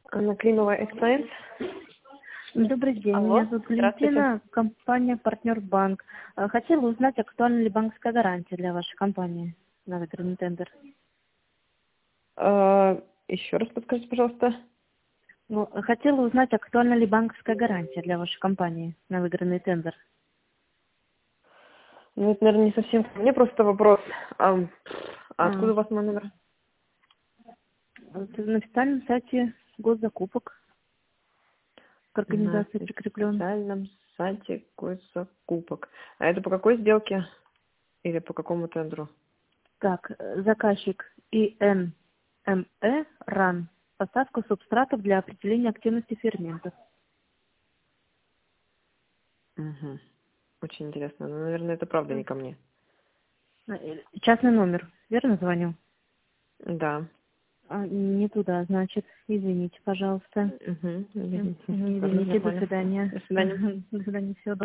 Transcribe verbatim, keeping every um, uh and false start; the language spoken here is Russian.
Анна Климова, Эксценс. Добрый день, Алло, меня зовут Валентина, компания «Партнер Банк». Э, Хотела узнать, актуальна ли банковская гарантия для вашей компании на выигранный тендер. Э, еще раз подскажите, пожалуйста. Ну, хотела узнать, актуальна ли банковская гарантия для вашей компании на выигранный тендер. Ну, это, наверное, не совсем ко мне, просто вопрос. А, а А, откуда у вас мой номер? это на официальном сайте госзакупок к На организации прикреплен. официальном сайте госзакупок. А это по какой сделке? Или по какому тендеру? Так, э, заказчик И Н М Э РАН. Поставка субстратов для определения активности ферментов. Угу. Очень интересно. Ну, наверное, это правда не ко мне. Э, Частный номер, верно звоню? Да. А, не туда, значит. Извините, пожалуйста. Угу. М, Извините. Ладно, Извините, до нормально. свидания. До свидания. До свидания, всего доброго.